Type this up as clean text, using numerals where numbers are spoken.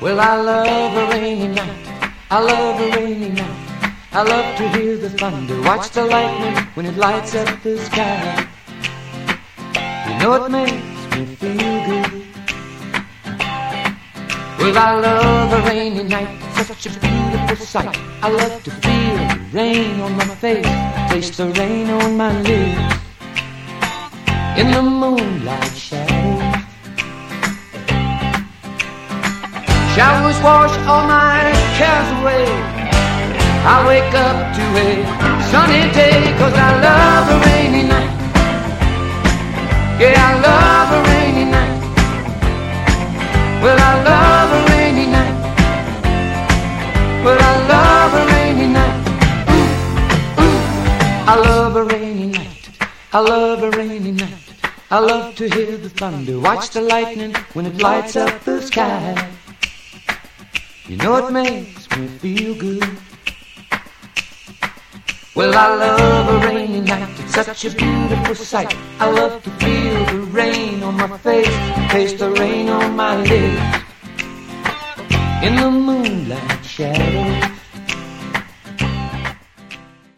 Well, I love a rainy night. I love a rainy night. I love to hear the thunder, watch the lightning when it lights up the sky. You know it makes me feel good. Well, I love a rainy night, such a beautiful sight. I love to feel the rain on my face, taste the rain on my lips. In the moonlight shadows, showers wash all my cares away. I wake up to a sunny day, 'cause I love a rainy night. Yeah, I love a rainy night. Well, I love a rainy night. Well, I love a rainy night. I love a rainy night. I love a rainy night. I love to hear the thunder, watch the lightning when it lights up the sky. You know it makes me feel good. Well, I love a rainy night, it's such a beautiful sight. I love to feel the rain on my face, taste the rain on my lips. In the moonlight shadows,